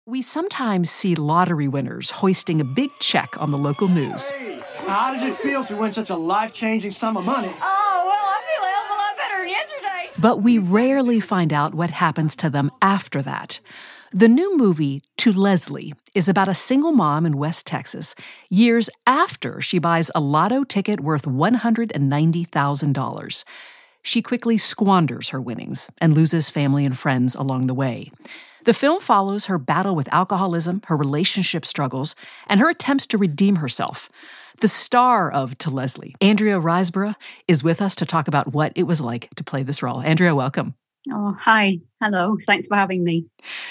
We sometimes see lottery winners hoisting a big check on the local news. Hey, how does it feel to win such a life-changing sum of money? Oh, well, I feel a hell of a lot better than yesterday. But we rarely find out what happens to them after that. The new movie, To Leslie, is about a single mom in West Texas, years after she buys a lotto ticket worth $190,000. She quickly squanders her winnings and loses family and friends along the way. The film follows her battle with alcoholism, her relationship struggles, and her attempts to redeem herself. The star of To Leslie, Andrea Riseborough, is with us to talk about what it was like to play this role. Andrea, welcome. Oh, hi. Hello. Thanks for having me.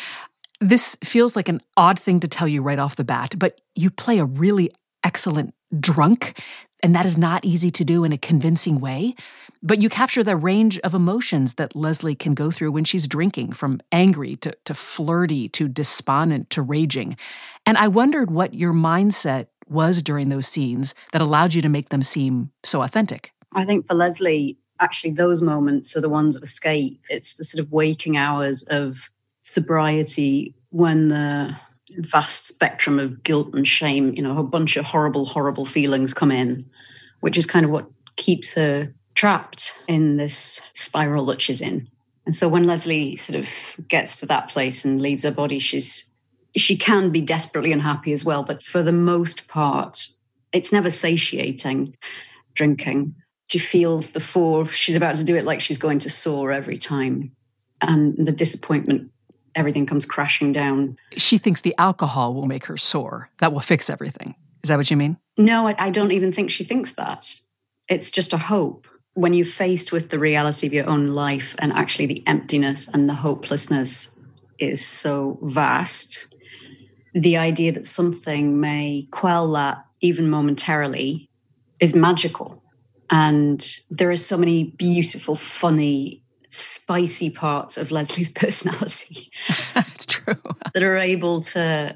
This feels like an odd thing to tell you right off the bat, but you play a really excellent drunk, and that is not easy to do in a convincing way. But you capture the range of emotions that Leslie can go through when she's drinking, from angry to flirty to despondent to raging. And I wondered what your mindset was during those scenes that allowed you to make them seem so authentic. I think for Leslie, actually, those moments are the ones of escape. It's the sort of waking hours of sobriety when the vast spectrum of guilt and shame, a bunch of horrible, horrible feelings come in, which is kind of what keeps her trapped in this spiral that she's in. And so when Leslie sort of gets to that place and leaves her body, she can be desperately unhappy as well. But for the most part, it's never satiating, drinking. She feels before she's about to do it like she's going to soar every time. And the disappointment, everything comes crashing down. She thinks the alcohol will make her soar. That will fix everything. Is that what you mean? No, I don't even think she thinks that. It's just a hope. When you're faced with the reality of your own life and actually the emptiness and the hopelessness is so vast, the idea that something may quell that even momentarily is magical. And there are so many beautiful, funny, spicy parts of Leslie's personality. That's true. That are able to,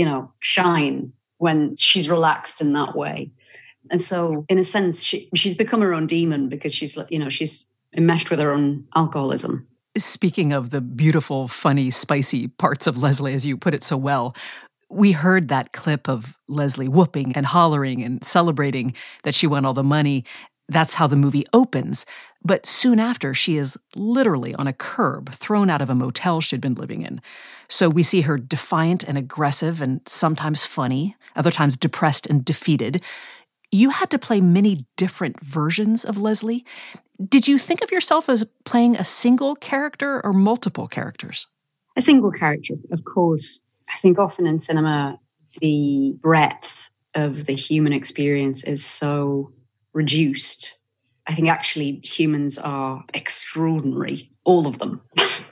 shine when she's relaxed in that way. And so, in a sense, she's become her own demon because she's enmeshed with her own alcoholism. Speaking of the beautiful, funny, spicy parts of Leslie, as you put it so well, we heard that clip of Leslie whooping and hollering and celebrating that she won all the money. That's how the movie opens. But soon after, she is literally on a curb, thrown out of a motel she'd been living in. So we see her defiant and aggressive and sometimes funny, other times depressed and defeated. You had to play many different versions of Leslie. Did you think of yourself as playing a single character or multiple characters? A single character, of course. I think often in cinema, the breadth of the human experience is so reduced. I think actually humans are extraordinary, all of them.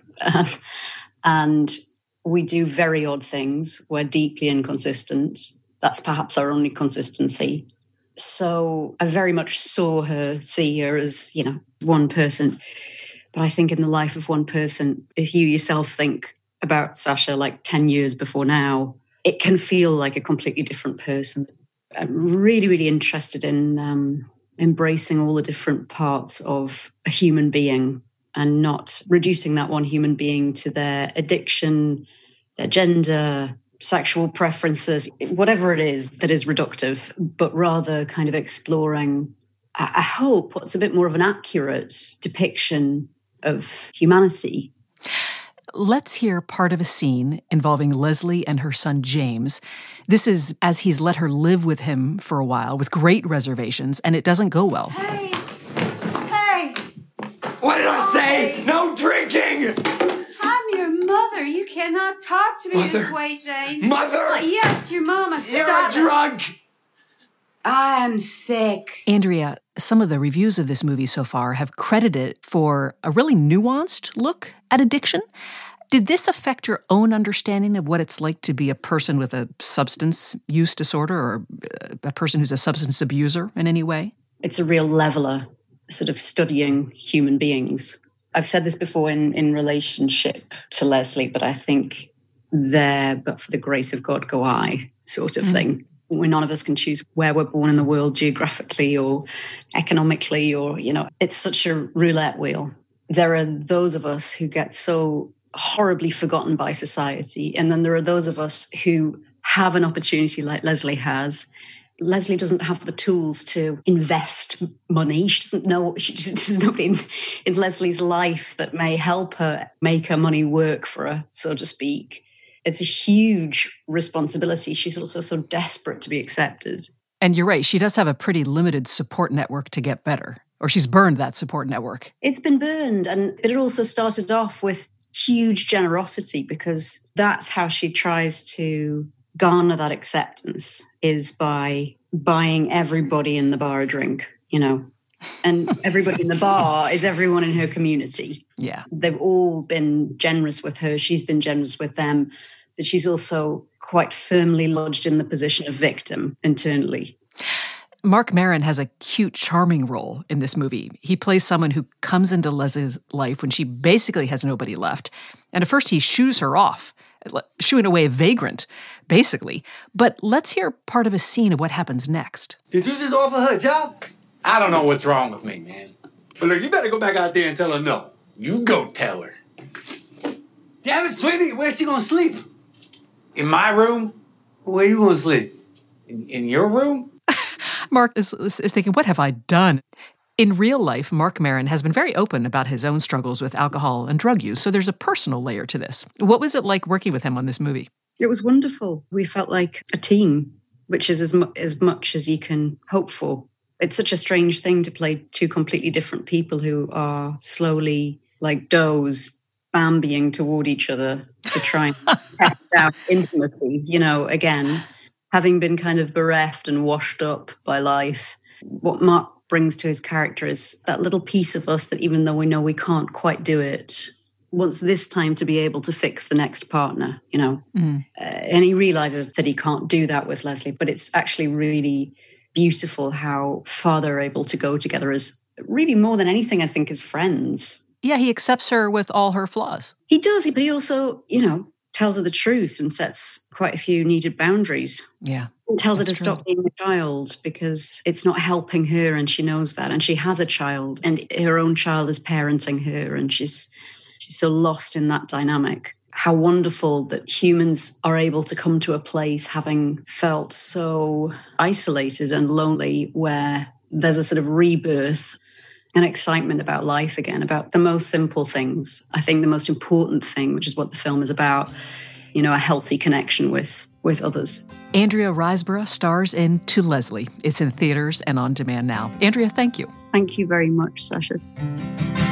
And we do very odd things. We're deeply inconsistent. That's perhaps our only consistency. So I very much see her as, one person. But I think in the life of one person, if you yourself think about Sasha like 10 years before now, it can feel like a completely different person. I'm really, really interested in embracing all the different parts of a human being and not reducing that one human being to their addiction, their gender, sexual preferences, whatever it is that is reductive, but rather kind of exploring, I hope, what's a bit more of an accurate depiction of humanity. Let's hear part of a scene involving Leslie and her son James. This is as he's let her live with him for a while with great reservations, and it doesn't go well. Hey! What did I say? Hey. No drinking! I'm your mother. You cannot talk to me this way, James. Mother! Yes, your mama. You're Stop a drunk! I'm sick. Andrea, some of the reviews of this movie so far have credited it for a really nuanced look at addiction. Did this affect your own understanding of what it's like to be a person with a substance use disorder or a person who's a substance abuser in any way? It's a real leveler, sort of studying human beings. I've said this before in relationship to Leslie, but I think there, but for the grace of God, go I, sort of thing. Where none of us can choose where we're born in the world geographically or economically, or, it's such a roulette wheel. There are those of us who get so horribly forgotten by society. And then there are those of us who have an opportunity like Leslie has. Leslie doesn't have the tools to invest money. She doesn't know, there's nobody in Leslie's life that may help her make her money work for her, so to speak. It's a huge responsibility. She's also so desperate to be accepted. And you're right, she does have a pretty limited support network to get better. Or she's burned that support network. It's been burned, but it also started off with huge generosity, because that's how she tries to garner that acceptance, is by buying everybody in the bar a drink, and everybody in the bar is everyone in her community. Yeah. They've all been generous with her. She's been generous with them, but she's also quite firmly lodged in the position of victim internally. Marc Maron has a cute, charming role in this movie. He plays someone who comes into Leslie's life when she basically has nobody left. And at first he shoos her off, shooing away a vagrant, basically. But let's hear part of a scene of what happens next. Did you just offer her a job? I don't know what's wrong with me, man. But look, you better go back out there and tell her no. You go tell her. Damn it, sweetie, where's she gonna sleep? In my room? Where you gonna sleep? In your room? Mark is thinking, what have I done? In real life, Marc Maron has been very open about his own struggles with alcohol and drug use, so there's a personal layer to this. What was it like working with him on this movie? It was wonderful. We felt like a team, which is as much as you can hope for. It's such a strange thing to play two completely different people who are slowly, like does, Bambiing toward each other to try and test out intimacy, again. Having been kind of bereft and washed up by life, what Mark brings to his character is that little piece of us that, even though we know we can't quite do it, wants this time to be able to fix the next partner, and he realizes that he can't do that with Leslie, but it's actually really beautiful how far they're able to go together as really more than anything, I think, as friends. Yeah, he accepts her with all her flaws. He does, but he also, tells her the truth and sets quite a few needed boundaries. Yeah. And tells her to stop being a child because it's not helping her, and she knows that. And she has a child, and her own child is parenting her, and she's so lost in that dynamic. How wonderful that humans are able to come to a place having felt so isolated and lonely, where there's a sort of rebirth and excitement about life again, about the most simple things. I think the most important thing, which is what the film is about, a healthy connection with others. Andrea Riseborough stars in To Leslie. It's in theaters and on demand now. Andrea, thank you. Thank you very much, Sasha.